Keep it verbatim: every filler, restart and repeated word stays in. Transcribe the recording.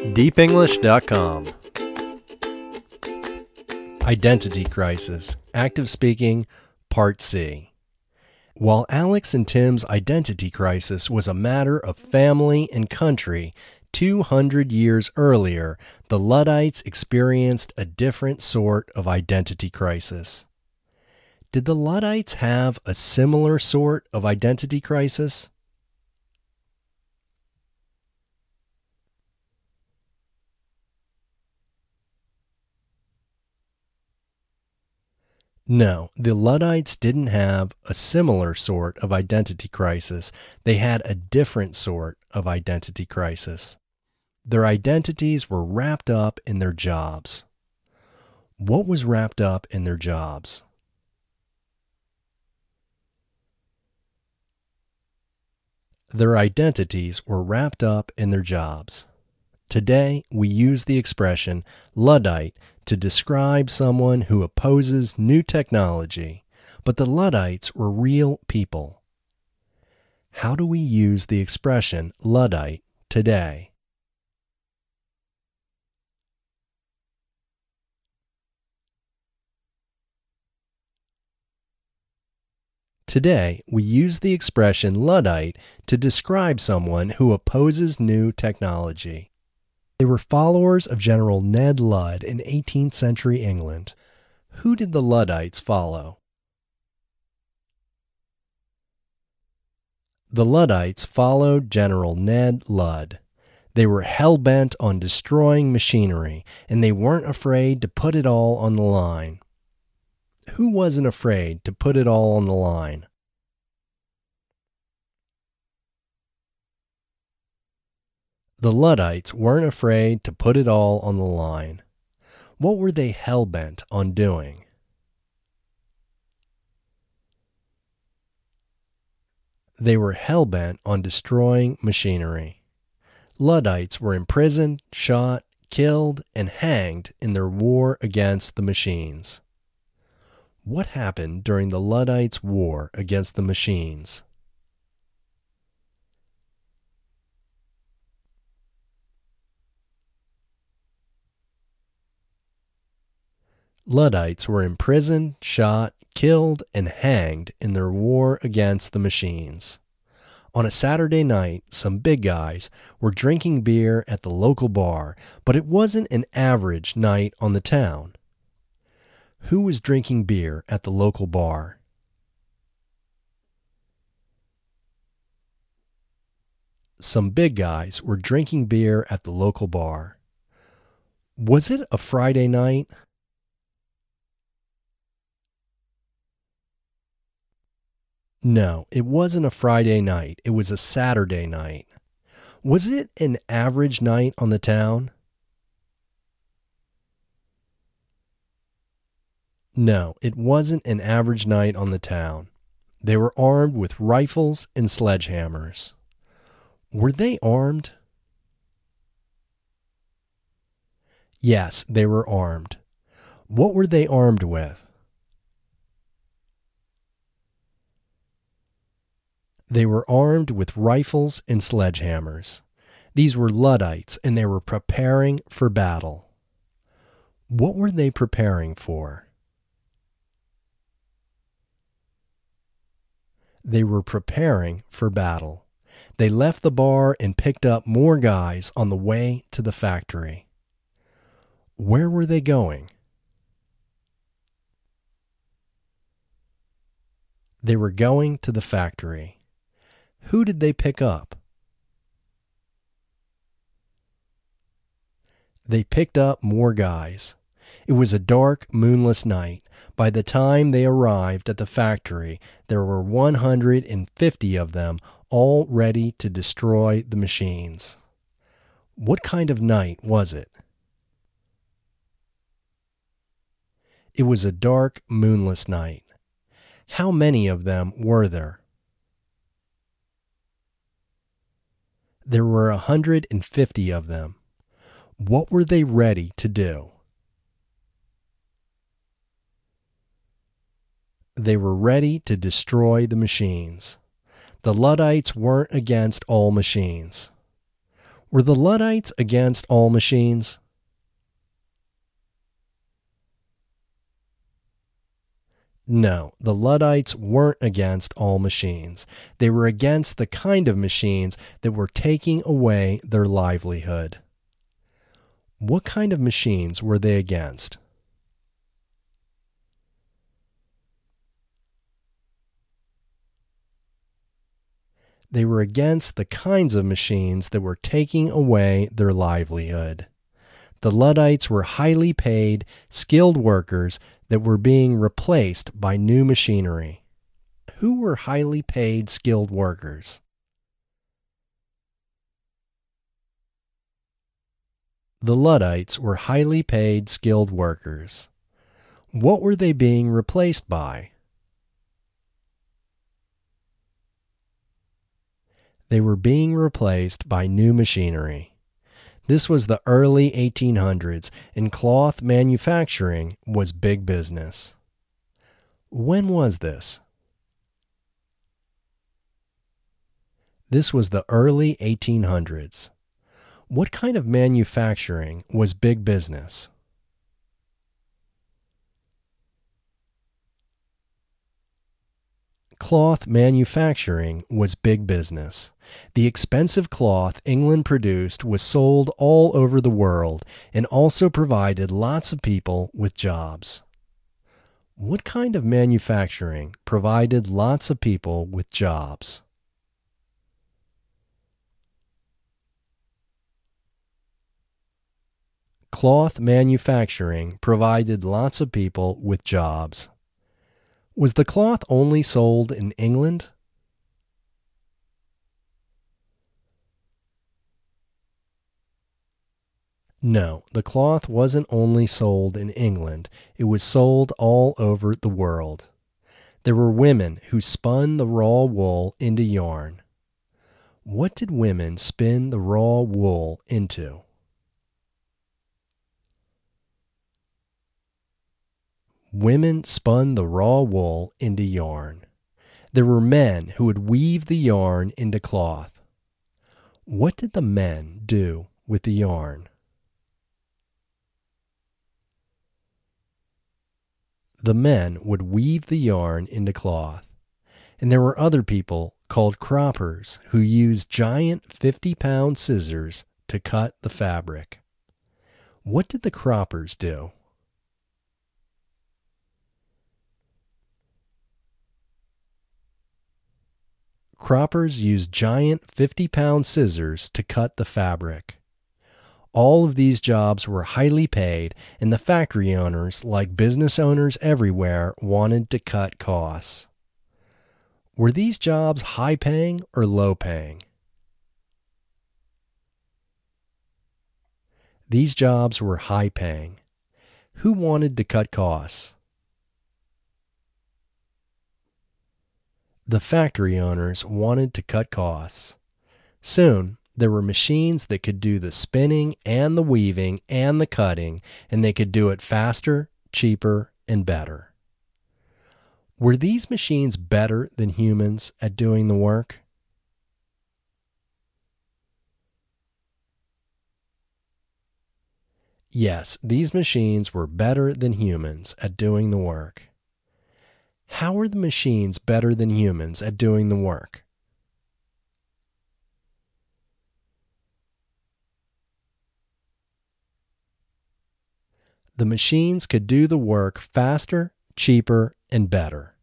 deep english dot com. Identity Crisis, Active Speaking, Part C. While Alex and Tim's identity crisis was a matter of family and country, two hundred years earlier, the Luddites experienced a different sort of identity crisis. Did the Luddites have a similar sort of identity crisis? No, the Luddites didn't have a similar sort of identity crisis. They had a different sort of identity crisis. Their identities were wrapped up in their jobs. What was wrapped up in their jobs? Their identities were wrapped up in their jobs. Today, we use the expression Luddite to describe someone who opposes new technology, but the Luddites were real people. How do we use the expression Luddite today? Today, we use the expression Luddite to describe someone who opposes new technology. They were followers of General Ned Ludd in eighteenth century England. Who did the Luddites follow? The Luddites followed General Ned Ludd. They were hell-bent on destroying machinery, and they weren't afraid to put it all on the line. Who wasn't afraid to put it all on the line? The Luddites weren't afraid to put it all on the line. What were they hell-bent on doing? They were hell-bent on destroying machinery. Luddites were imprisoned, shot, killed, and hanged in their war against the machines. What happened during the Luddites' war against the machines? Luddites were imprisoned, shot, killed, and hanged in their war against the machines. On a Saturday night, some big guys were drinking beer at the local bar, but it wasn't an average night on the town. Who was drinking beer at the local bar? Some big guys were drinking beer at the local bar. Was it a Friday night? No, it wasn't a Friday night. It was a Saturday night. Was it an average night on the town? No, it wasn't an average night on the town. They were armed with rifles and sledgehammers. Were they armed? Yes, they were armed. What were they armed with? They were armed with rifles and sledgehammers. These were Luddites, and they were preparing for battle. What were they preparing for? They were preparing for battle. They left the bar and picked up more guys on the way to the factory. Where were they going? They were going to the factory. Who did they pick up? They picked up more guys. It was a dark, moonless night. By the time they arrived at the factory, there were one hundred fifty of them, all ready to destroy the machines. What kind of night was it? It was a dark, moonless night. How many of them were there? There were one hundred fifty of them. What were they ready to do? They were ready to destroy the machines. The Luddites weren't against all machines. Were the Luddites against all machines? No, the Luddites weren't against all machines. They were against the kind of machines that were taking away their livelihood. What kind of machines were they against? They were against the kinds of machines that were taking away their livelihood. The Luddites were highly paid, skilled workers that were being replaced by new machinery. Who were highly paid, skilled workers? The Luddites were highly paid, skilled workers. What were they being replaced by? They were being replaced by new machinery. This was the early eighteen hundreds, and cloth manufacturing was big business. When was this? This was the early eighteen hundreds. What kind of manufacturing was big business? Cloth manufacturing was big business. The expensive cloth England produced was sold all over the world and also provided lots of people with jobs. What kind of manufacturing provided lots of people with jobs? Cloth manufacturing provided lots of people with jobs. Was the cloth only sold in England? No, the cloth wasn't only sold in England. It was sold all over the world. There were women who spun the raw wool into yarn. What did women spin the raw wool into? Women spun the raw wool into yarn. There were men who would weave the yarn into cloth. What did the men do with the yarn? The men would weave the yarn into cloth. And there were other people called croppers who used giant fifty-pound scissors to cut the fabric. What did the croppers do? Croppers used giant fifty-pound scissors to cut the fabric. All of these jobs were highly paid, and the factory owners, like business owners everywhere, wanted to cut costs. Were these jobs high-paying or low-paying? These jobs were high-paying. Who wanted to cut costs? The factory owners wanted to cut costs. Soon, there were machines that could do the spinning and the weaving and the cutting, and they could do it faster, cheaper, and better. Were these machines better than humans at doing the work? Yes, these machines were better than humans at doing the work. How are the machines better than humans at doing the work? The machines could do the work faster, cheaper, and better.